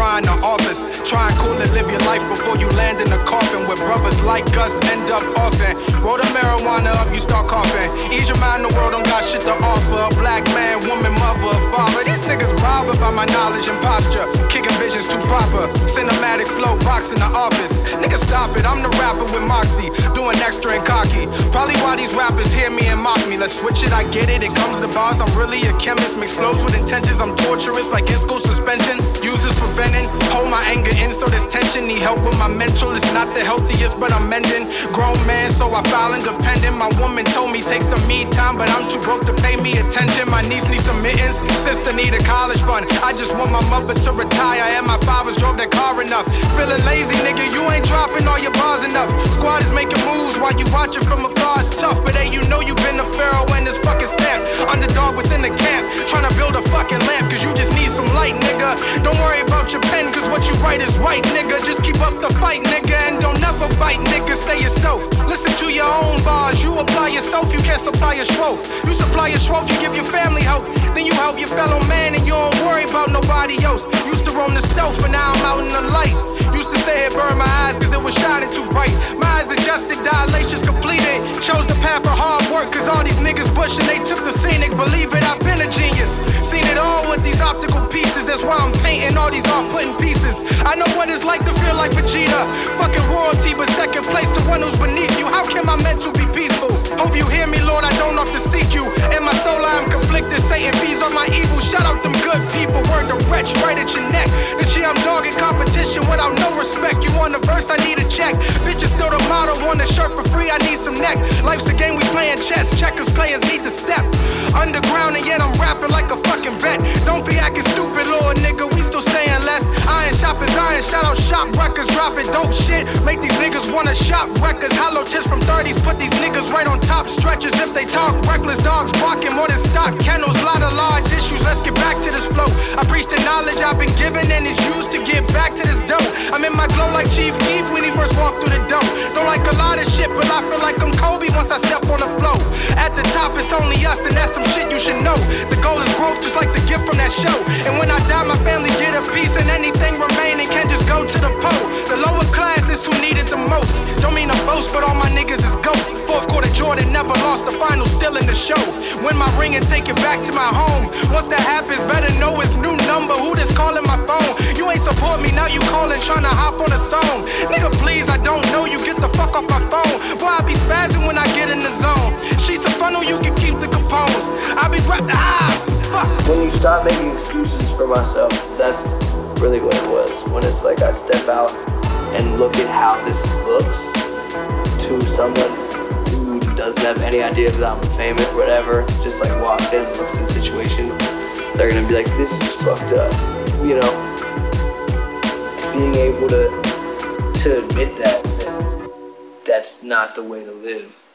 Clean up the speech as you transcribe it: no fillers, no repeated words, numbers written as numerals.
grind, the office. Try and cool and live your life before you land in a coffin where brothers like us end up often. Roll the marijuana up, you start coughing. Ease your mind, the world don't got shit to offer. A black man, woman, mother, father. These niggas bothered by my knowledge and posture. Kicking visions too proper. Cinematic flow, box in the office. Nigga, stop it, I'm the rapper with Moxie. Doing extra and cocky. Probably why these rappers hear me and mock me. Let's switch it, I get it, it comes to bars. I'm really a chemist, mix flows with intentions. I'm torturous like in school suspension. Use this for venting. Hold my anger in so there's tension. Need help with my mental, it's not the healthiest, but I'm mending. Grown man, so I file independent. My woman told me take some me time, but I'm too broke to pay me attention. My niece needs some mittens, sister need a college fund. I just want my mother to retire, and my fathers drove that car enough. Feeling lazy, nigga, you ain't dropping all your bars enough. Squad is making moves while you watching from afar. It's tough, but hey, you know you been a pharaoh and this fucking stamp. Underdog within the camp, trying to build a fucking lamp, cause you just need some light, nigga. Don't worry about your pen, cause what you write is right, nigga. Just keep up the fight, nigga, and don't never bite, nigga. Stay yourself, listen to your own bars. You apply yourself, you can't supply your schroff. You supply your schroff, you give your family help. Then you help your fellow man and you don't worry about nobody else. Used to roam the stealth, but now I'm out in the light. Used to stay here, burn my eyes, cause it was shining too bright. My eyes adjusted, dilations completed. Chose the path of hard work, cause all these niggas bushing, they took the scenic. Believe it, I've been a genius. Seen it all with these optical pieces. That's why I'm painting all these off-putting pieces. I know what it's like to feel like Vegeta. Fucking royalty, but second place to one who's beneath you. How can my mental be peaceful? Hope you hear me, Lord, I don't have to seek you. In my soul I am conflicted, Satan feeds on my evil. Shout out them good people, word the wretch right at your neck. This year I'm dogging competition without no respect. You want a verse, I need a check. Bitches still the model, want a shirt for free, I need some neck. Life's the game, we playing chess, checkers players need to step. Underground and yet I'm rapping like a fucking vet. Don't be acting stupid, Lord nigga, we still saying less. Iron shop is iron, shout out shop records, dropping dope shit. Make these niggas wanna shop records. Hollow tips from 30s, put these niggas right on top stretchers. If they talk reckless, dogs barking more than stock kennels. Lot of large issues, let's get back to this flow. I preach the knowledge I've been given and it's used to get back to this dope. I'm in my glow like Chief Keef when he first walked through the door. Don't like a lot of shit, but I feel like I'm Kobe once I step on the flow. At the top it's only us and that's some shit you should know. The goal is growth just like the gift from that show. And when I die my family get a piece and anything remaining can just go to the pole. The lower class is who need it the most. Don't mean to boast, but all my niggas is ghosts. Fourth quarter Jordan never lost the final, still in the show. Win my ring and take it back to my home. Once that happens, better know it's new number. Who this calling my phone? You ain't support me, now you calling, trying to hop on a song. Nigga, please, I don't know you, get the fuck off my phone. Boy, I be spazzing when I get in the zone. She's a funnel, you can keep the components. I be fuck. When you stop making excuses for myself, that's really what it was. When it's like I step out and look at how this looks to someone who doesn't have any idea that I'm famous, whatever, just like walks in, looks at the situation, they're gonna be like, this is fucked up, you know? Being able to admit that that's not the way to live.